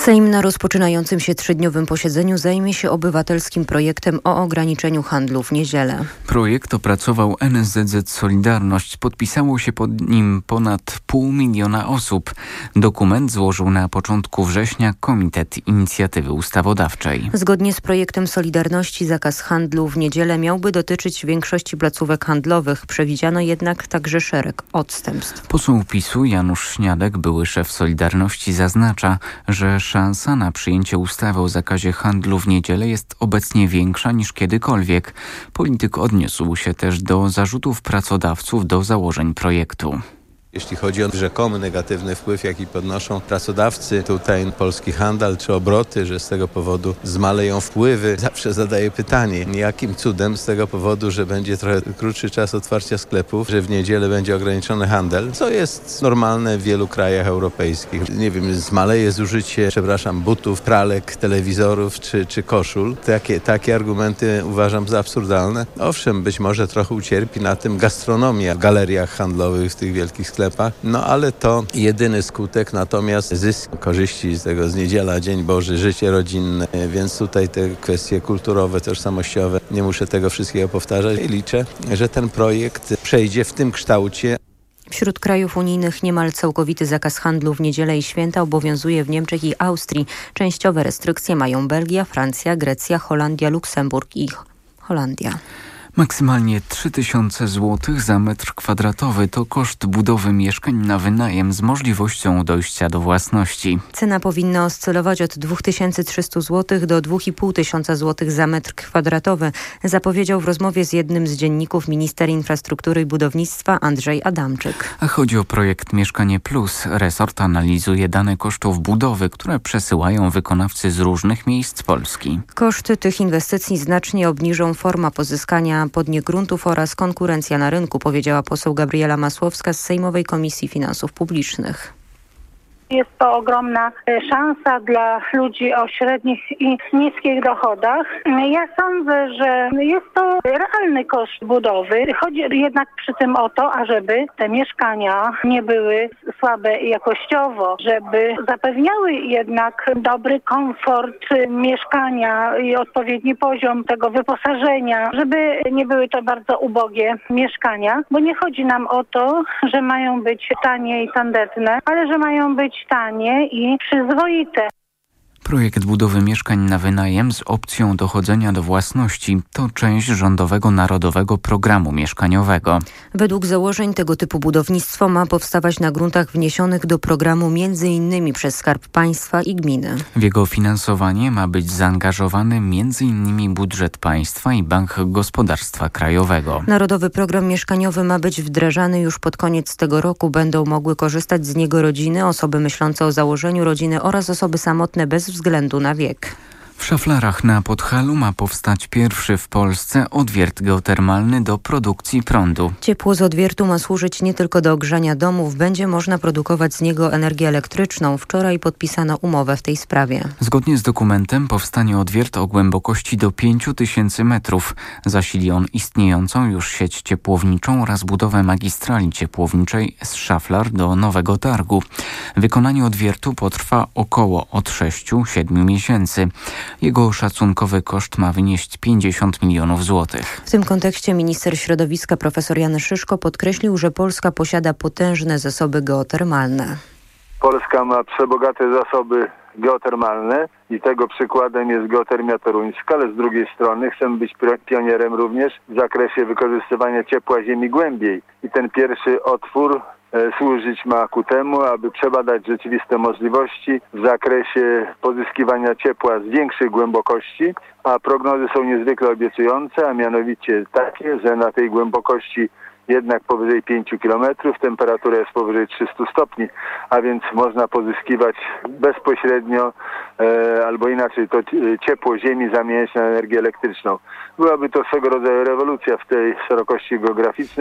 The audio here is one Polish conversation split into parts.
Sejm na rozpoczynającym się 3-dniowym posiedzeniu zajmie się obywatelskim projektem o ograniczeniu handlu w niedzielę. Projekt opracował NSZZ Solidarność. Podpisało się pod nim ponad 500 000 osób. Dokument złożył na początku września Komitet Inicjatywy Ustawodawczej. Zgodnie z projektem Solidarności zakaz handlu w niedzielę miałby dotyczyć większości placówek handlowych. Przewidziano jednak także szereg odstępstw. Poseł PiS-u Janusz Śniadek, były szef Solidarności, zaznacza, że szansa na przyjęcie ustawy o zakazie handlu w niedzielę jest obecnie większa niż kiedykolwiek. Polityk odniósł się też do zarzutów pracodawców do założeń projektu. Jeśli chodzi o rzekomy negatywny wpływ, jaki podnoszą pracodawcy, tutaj polski handel czy obroty, że z tego powodu zmaleją wpływy, zawsze zadaję pytanie, jakim cudem z tego powodu, że będzie trochę krótszy czas otwarcia sklepów, że w niedzielę będzie ograniczony handel, co jest normalne w wielu krajach europejskich. Nie wiem, zmaleje zużycie, butów, pralek, telewizorów czy koszul. Takie argumenty uważam za absurdalne. Owszem, być może trochę ucierpi na tym gastronomia w galeriach handlowych w tych wielkich sklepach, ale to jedyny skutek, natomiast zysk, korzyści z tego z niedziela, Dzień Boży, życie rodzinne, więc tutaj te kwestie kulturowe, tożsamościowe, nie muszę tego wszystkiego powtarzać i liczę, że ten projekt przejdzie w tym kształcie. Wśród krajów unijnych niemal całkowity zakaz handlu w niedzielę i święta obowiązuje w Niemczech i Austrii. Częściowe restrykcje mają Belgia, Francja, Grecja, Holandia, Luksemburg i Holandia. Maksymalnie 3000 zł za metr kwadratowy to koszt budowy mieszkań na wynajem z możliwością dojścia do własności. Cena powinna oscylować od 2300 zł do 2500 zł za metr kwadratowy, zapowiedział w rozmowie z jednym z dzienników minister infrastruktury i budownictwa Andrzej Adamczyk. A chodzi o projekt Mieszkanie Plus. Resort analizuje dane kosztów budowy, które przesyłają wykonawcy z różnych miejsc Polski. Koszty tych inwestycji znacznie obniżą forma pozyskania pod nie gruntów oraz konkurencja na rynku, powiedziała poseł Gabriela Masłowska z Sejmowej Komisji Finansów Publicznych. Jest to ogromna szansa dla ludzi o średnich i niskich dochodach. Ja sądzę, że jest to realny koszt budowy. Chodzi jednak przy tym o to, ażeby te mieszkania nie były słabe jakościowo, żeby zapewniały jednak dobry komfort mieszkania i odpowiedni poziom tego wyposażenia, żeby nie były to bardzo ubogie mieszkania, bo nie chodzi nam o to, że mają być tanie i tandetne, ale że mają być tanie i przyzwoite. Projekt budowy mieszkań na wynajem z opcją dochodzenia do własności to część rządowego Narodowego Programu Mieszkaniowego. Według założeń tego typu budownictwo ma powstawać na gruntach wniesionych do programu m.in. przez Skarb Państwa i gminy. W jego finansowanie ma być zaangażowany m.in. budżet państwa i Bank Gospodarstwa Krajowego. Narodowy Program Mieszkaniowy ma być wdrażany już pod koniec tego roku. Będą mogły korzystać z niego rodziny, osoby myślące o założeniu rodziny oraz osoby samotne bez względu na wiek. W Szaflarach na Podhalu ma powstać pierwszy w Polsce odwiert geotermalny do produkcji prądu. Ciepło z odwiertu ma służyć nie tylko do ogrzania domów, będzie można produkować z niego energię elektryczną. Wczoraj podpisano umowę w tej sprawie. Zgodnie z dokumentem powstanie odwiert o głębokości do 5000 metrów. Zasili on istniejącą już sieć ciepłowniczą oraz budowę magistrali ciepłowniczej z Szaflar do Nowego Targu. Wykonanie odwiertu potrwa około od 6-7 miesięcy. Jego szacunkowy koszt ma wynieść 50 milionów złotych. W tym kontekście minister środowiska profesor Jan Szyszko podkreślił, że Polska posiada potężne zasoby geotermalne. Polska ma przebogate zasoby geotermalne i tego przykładem jest geotermia toruńska, ale z drugiej strony chcemy być pionierem również w zakresie wykorzystywania ciepła ziemi głębiej. I ten pierwszy otwór służyć ma ku temu, aby przebadać rzeczywiste możliwości w zakresie pozyskiwania ciepła z większych głębokości, a prognozy są niezwykle obiecujące, a mianowicie takie, że na tej głębokości jednak powyżej 5 km temperatura jest powyżej 300 stopni, a więc można pozyskiwać bezpośrednio albo inaczej to ciepło ziemi zamieniać na energię elektryczną. Byłaby to swego rodzaju rewolucja w tej szerokości geograficznej.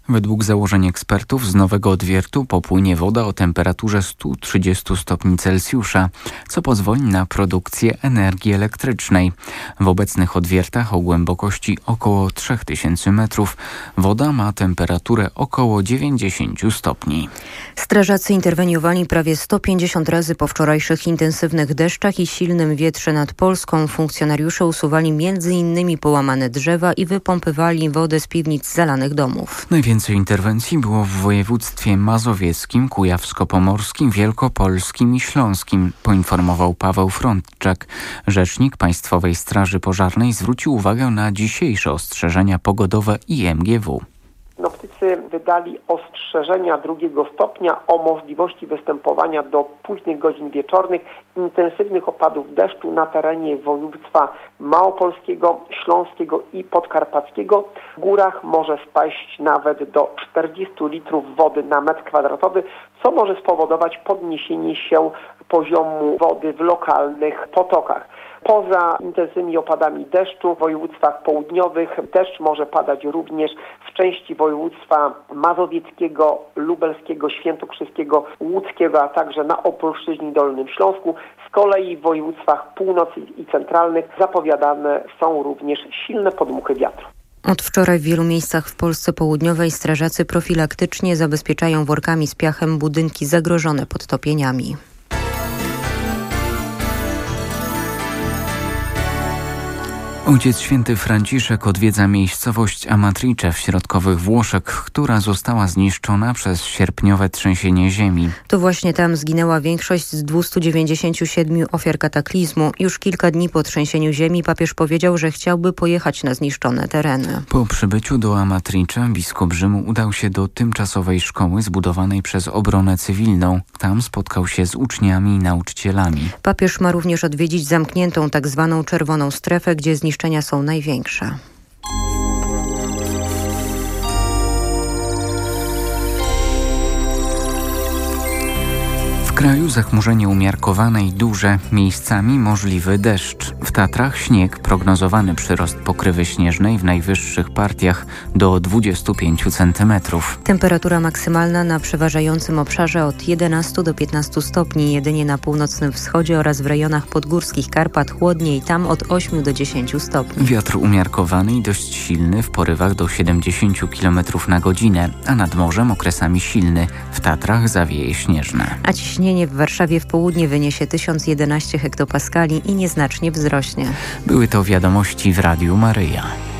Według założeń ekspertów z nowego odwiertu popłynie woda o temperaturze 130 stopni Celsjusza, co pozwoli na produkcję energii elektrycznej. W obecnych odwiertach o głębokości około 3000 metrów woda ma temperaturę około 90 stopni. Strażacy interweniowali prawie 150 razy po wczorajszych intensywnych deszczach i silnym wietrze nad Polską. Funkcjonariusze usuwali m.in. połamane drzewa i wypompywali wodę z piwnic zalanych domów. Najwięcej interwencji było w województwie mazowieckim, kujawsko-pomorskim, wielkopolskim i śląskim, poinformował Paweł Frądczak. Rzecznik Państwowej Straży Pożarnej zwrócił uwagę na dzisiejsze ostrzeżenia pogodowe IMGW. Synoptycy wydali ostrzeżenia 2 stopnia o możliwości występowania do późnych godzin wieczornych intensywnych opadów deszczu na terenie województwa małopolskiego, śląskiego i podkarpackiego. W górach może spaść nawet do 40 litrów wody na metr kwadratowy, co może spowodować podniesienie się poziomu wody w lokalnych potokach. Poza intensywnymi opadami deszczu w województwach południowych deszcz może padać również w części województwa mazowieckiego, lubelskiego, świętokrzyskiego, łódzkiego, a także na Opolszczyźnie i Dolnym Śląsku. Z kolei w województwach północnych i centralnych zapowiadane są również silne podmuchy wiatru. Od wczoraj w wielu miejscach w Polsce południowej strażacy profilaktycznie zabezpieczają workami z piachem budynki zagrożone podtopieniami. Ojciec Święty Franciszek odwiedza miejscowość Amatrice w środkowych Włoszech, która została zniszczona przez sierpniowe trzęsienie ziemi. To właśnie tam zginęła większość z 297 ofiar kataklizmu. Już kilka dni po trzęsieniu ziemi papież powiedział, że chciałby pojechać na zniszczone tereny. Po przybyciu do Amatrice biskup Rzymu udał się do tymczasowej szkoły zbudowanej przez obronę cywilną. Tam spotkał się z uczniami i nauczycielami. Papież ma również odwiedzić zamkniętą tak zwaną czerwoną strefę, gdzie zniszczenia są największe. W kraju zachmurzenie umiarkowane i duże, miejscami możliwy deszcz. W Tatrach śnieg, prognozowany przyrost pokrywy śnieżnej w najwyższych partiach do 25 cm. Temperatura maksymalna na przeważającym obszarze od 11 do 15 stopni, jedynie na północnym wschodzie oraz w rejonach podgórskich Karpat chłodniej, tam od 8 do 10 stopni. Wiatr umiarkowany i dość silny w porywach do 70 km na godzinę, a nad morzem okresami silny. W Tatrach zawieje śnieżne. A ciśnienie w Warszawie w południe wyniesie 1011 hektopaskali i nieznacznie wzrośnie. Były to wiadomości w Radiu Maryja.